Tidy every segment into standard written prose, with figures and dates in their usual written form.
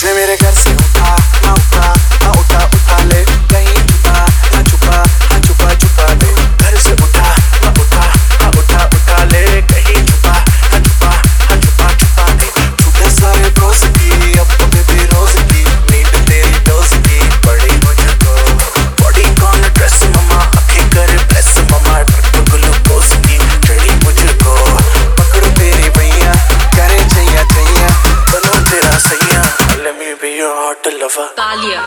तुझे मेरे घर से उठा ना उठा ना उठा उठा ले, कहीं छुपा ना छुपा ना छुपा छुपा ले। घर से उठा ना उठा ना उठा उठा ले, कहीं छुपा ना छुपा ना छुपा छुपा ले। छूटे सारे ब्रोस की अब तो बेबी रोज की, नींद तेरी डोज की पड़ी मुझको। बॉडी कौन ड्रेस ममा, आंखें करे प्रेस ममा, ट्रिप ग्लूकोज की चढ़ी मुझको। पकड़ो तेरी भैया करे छैया छैया, बनो तेरा सैया, let me be your hot lover. Talia.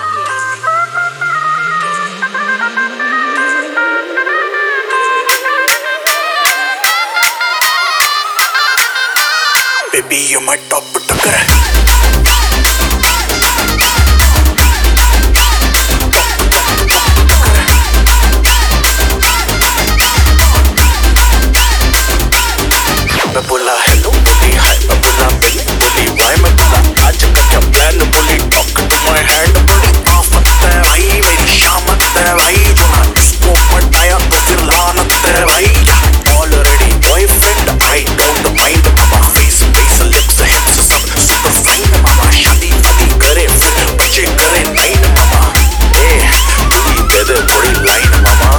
Baby, you're my top tucker. मैं बोला हेलो बोली हाय, मैं बोला मिली बोली वाई, मैं बोला आज का क्या प्लान बोली टॉक टू माय हैंड बोली आफत है भाई मेरी शामत है भाई, जो ना इसको पटाया तो फिर लानत है भाई। Already boyfriend I don't mind मामा, फेस फेस लिप्स हिप्स सब सुपर फाइन मामा। शादी वादी करे फिर पीछे करे नाइन मामा, ए तू दे दे बड़ी लाइन मामा।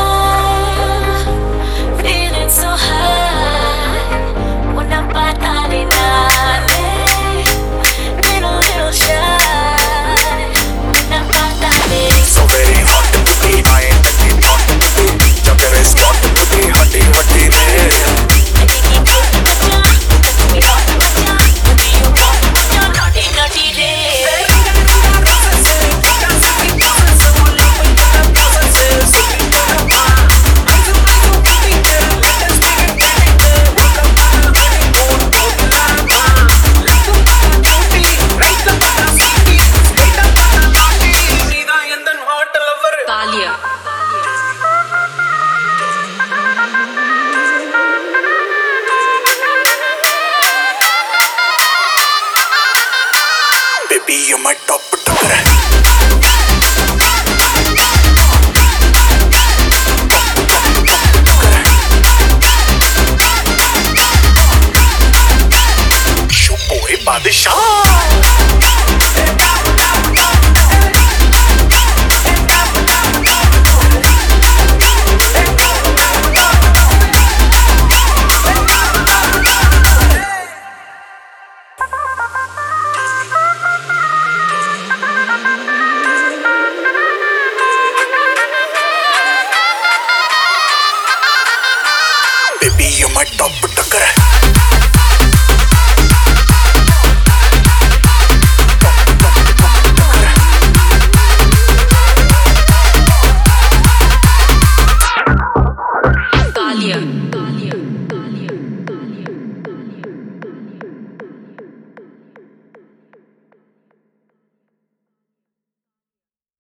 Talia. Baby, you're my top tucker. Yo boy बादशाह। Baby, you're my top